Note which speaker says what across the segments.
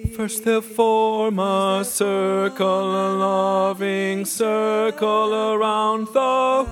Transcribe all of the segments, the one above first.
Speaker 1: First they'll form a circle, a loving circle around the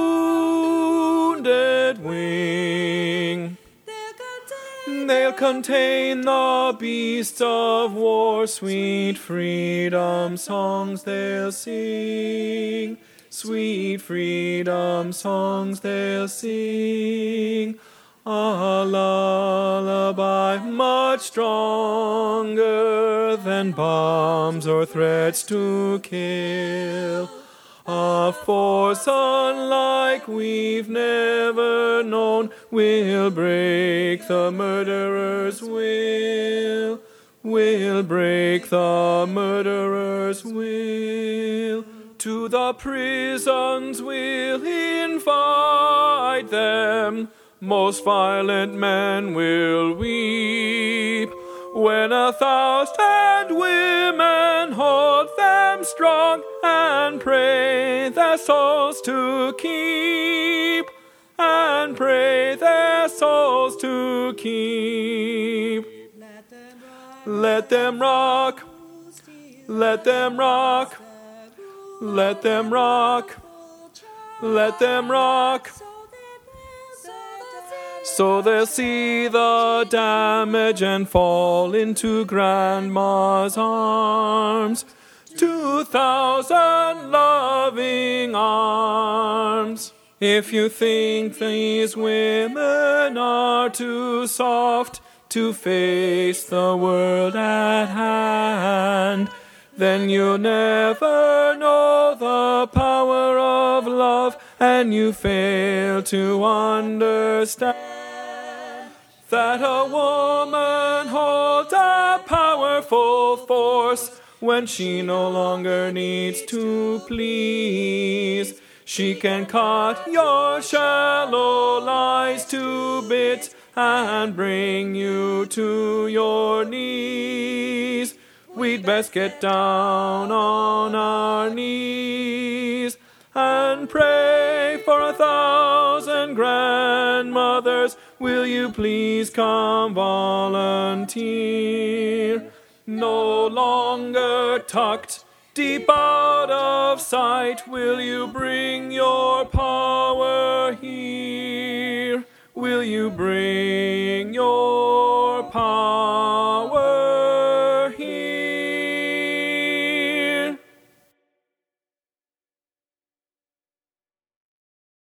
Speaker 1: wounded wing. They'll contain the beasts of war, sweet freedom songs they'll sing. Sweet freedom songs they'll sing. A lullaby much stronger than bombs or threats to kill. A force unlike we've never known will break the murderer's will. Will break the murderer's will. To the prisons we'll invite them. Most violent men will weep when 1,000 women hold them strong and pray their souls to keep, and pray their souls to keep. Let them rock, let them rock, let them rock, let them rock. So they'll see the damage and fall into Grandma's arms. 2,000 loving arms. If you think these women are too soft to face the world at hand, then you'll never know the power of love, and you fail to understand that a woman holds a powerful force when she no longer needs to please. She can cut your shallow lies to bits and bring you to your knees. We'd best get down on our knees and pray for 1,000 grandmothers. Will you please come volunteer? No longer tucked deep out of sight, will you bring your power here? Will you bring your